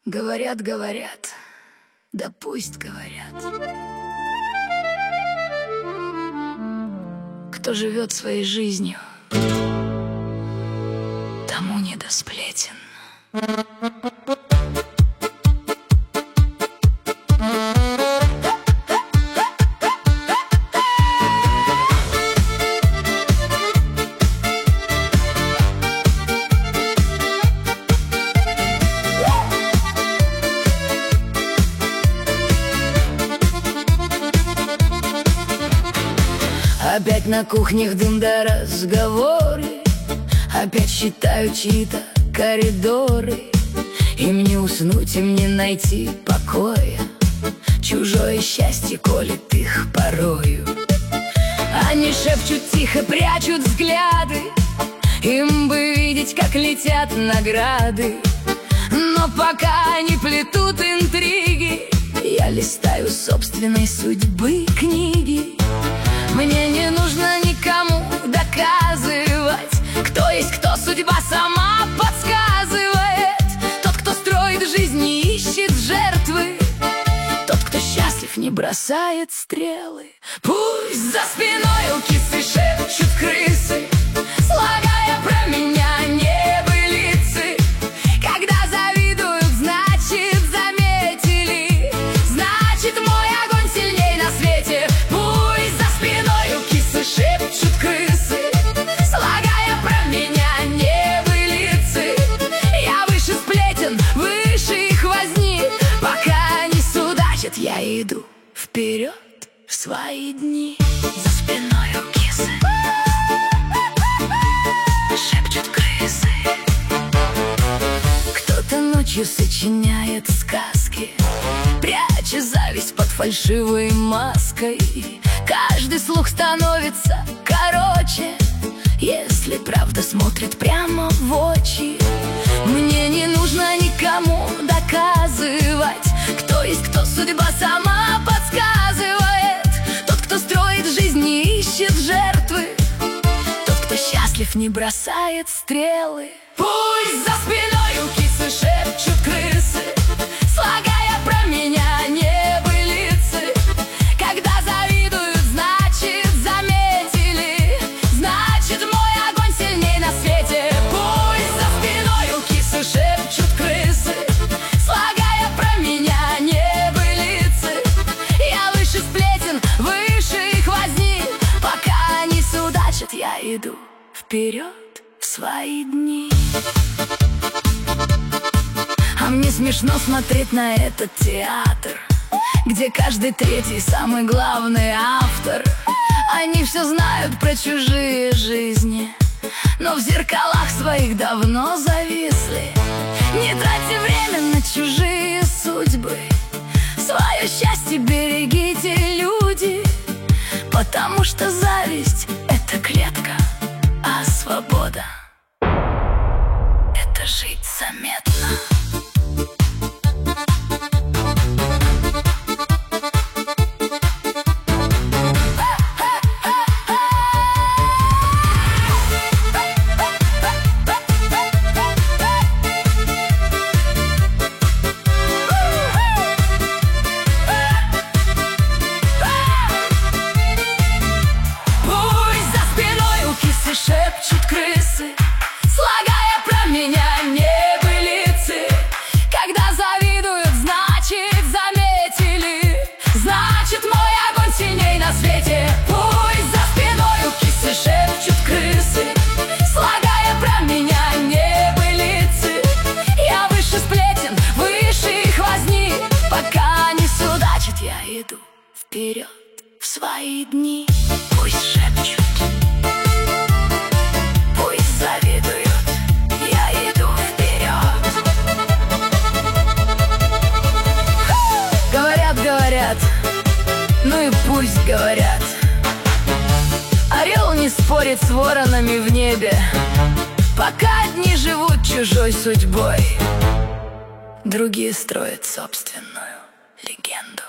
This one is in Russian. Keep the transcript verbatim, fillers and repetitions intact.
Говорят, говорят, да пусть говорят. Кто живет своей жизнью, тому не до сплетен. Опять на кухнях дым да разговоры, опять считаю чьи-то коридоры. Им не уснуть, им не найти покоя, чужое счастье колет их порою. Они шепчут тихо, прячут взгляды, им бы видеть, как летят награды. Но пока они плетут интриги, я листаю собственной судьбы книги. Мне не нужно никому доказывать, кто есть кто, судьба сама подсказывает. Тот, кто строит жизнь, не ищет жертвы, тот, кто счастлив, не бросает стрелы. Пусть за спиной у кисы шепчут крысы, слагая про меня небылицы. Когда завидуют, значит заметили, значит мой огонь сильней на свете. Пусть за спиной у кисы шепчут крысы, слагая про меня небылицы. Я выше сплетен, выше их возни, пока не судачат, я иду вперед в свои дни. За спиной у кисы шепчут крысы. Кто-то ночью сочиняет сказки, пряча зависть под фальшивой маской. Каждый слух становится короче, если правда смотрит прямо в очи. Мне не нужно никому доказывать, кто есть кто, судьба сама подсказывает. Тот, кто строит жизнь, не ищет жертвы, тот, кто счастлив, не бросает стрелы. Пусть за спиной у кисы шепчут крысы, слагая про меня небылицы. Когда завидуют, значит заметили, значит мой огонь сильней на свете. Пусть за спиной у кисы шепчут крысы, слагая про меня небылицы. Я выше сплетен, выше их возни, пока не судачат, я иду вперед в свои дни. А мне смешно смотреть на этот театр, где каждый третий самый главный автор. Они все знают про чужие жизни, но в зеркалах своих давно зависли. Не тратьте время на чужие судьбы, свое счастье берегите, люди, потому что зависть — это клетка, а свобода — это жить заметно. Шепчут крысы, слагая про меня небылицы. Когда завидуют, значит заметили, значит мой огонь сильней на свете. Пусть за спиной у кисы шепчут крысы, слагая про меня небылицы. Я выше сплетен, выше их возни, пока не судачат, я иду вперед в свои дни. Пусть шепчут, завидуют, я иду вперед. Говорят, говорят, ну и пусть говорят. Орел не спорит с воронами в небе, пока одни живут чужой судьбой, другие строят собственную легенду.